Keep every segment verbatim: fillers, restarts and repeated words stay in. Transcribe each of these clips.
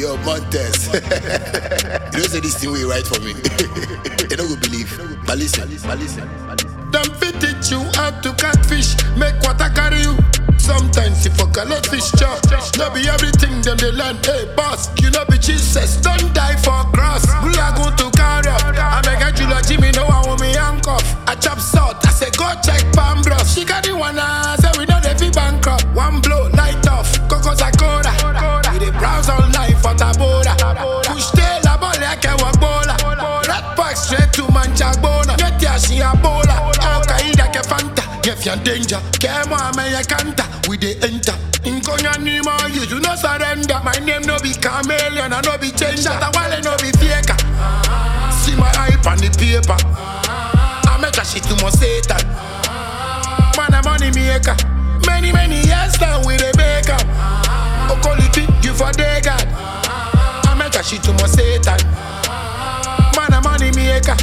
Yo, Montes. You don't say this thing will right for me. They don't go believe. But listen, but listen. Them fit it you out to catfish, make water carry you. Sometimes you fuck a let fish chop. No be everything them they learn. Hey boss, you know be Jesus. Don't die for cross. We are going to carry up. I make a Julia Jimmy know I want me handcuff. I chop salt. I say go check palm bros. She got the one I say we know they feel bankrupt. One blow, light off. Cocos a coda. We dey browse all night for Tabora. Push tail a ball like a wabola. Red pack straight to Manchagona. Get ya she a bowler. Al Qaeda ke Fanta. If you're danger, come on, man, you can't. We dey enter. In Konya Nima, you do not surrender. My name no be chameleon, I no be changer. That wale no be faker. See my hype on the paper. I make a shit to my Satan. Man, a money maker. Many, many years now we dey make up. Okoliti, you for day God. I make a shit to my Satan. Man, a money maker.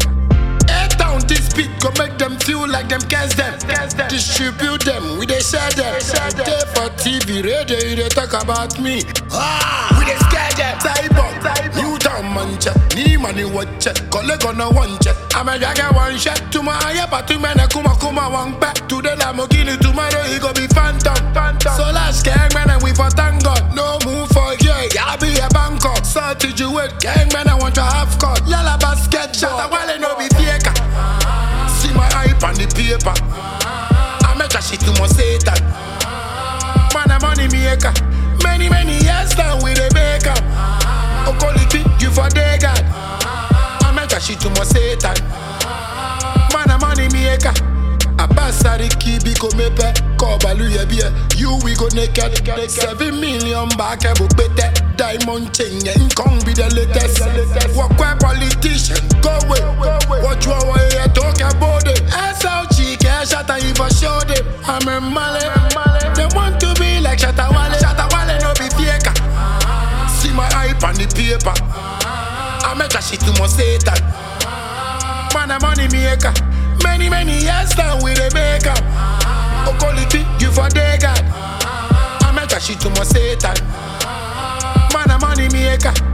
This beat go make them feel like them cast them. Distribute them, we they share them. They for T V, radio, they talk about me. Ah, we they scare them. Cyborg, Newtown mancha, ni money watch it. Collect on a one check. I'm a jagger one shot. To my eye, but to man, I kuma kuma one back. Today, Lamborghini, tomorrow, he go be phantom. So last gang man, and we for thank God. No move for yeah, I'll be a Bangkok. So did you wait, gang man, I want to have cut. Yalla basket shot, I want no be faker. See my hype on the paper. I make a shit to my Satan. Man, a money maker. Many, many years now we dey make up. Okoliti, you for day God. I make a shit to my Satan. Man, a money maker. Abasari kibi ko mepe. Kobalu ye biye. You we go naked. Seven million back a book better. Diamond chain and Kong be the latest. Walk where politician go away. What you are here talk about it. Ass out cheek, shatter even show them. I'm a male. They want to be like Shatawale. Shatawale no be faker. See my hype on the paper. I make a shit to my Satan. Man, a money maker. Many, many years now we dey make up. Okoliti, you for day God. I make a shit to my Satan. Man, a money maker.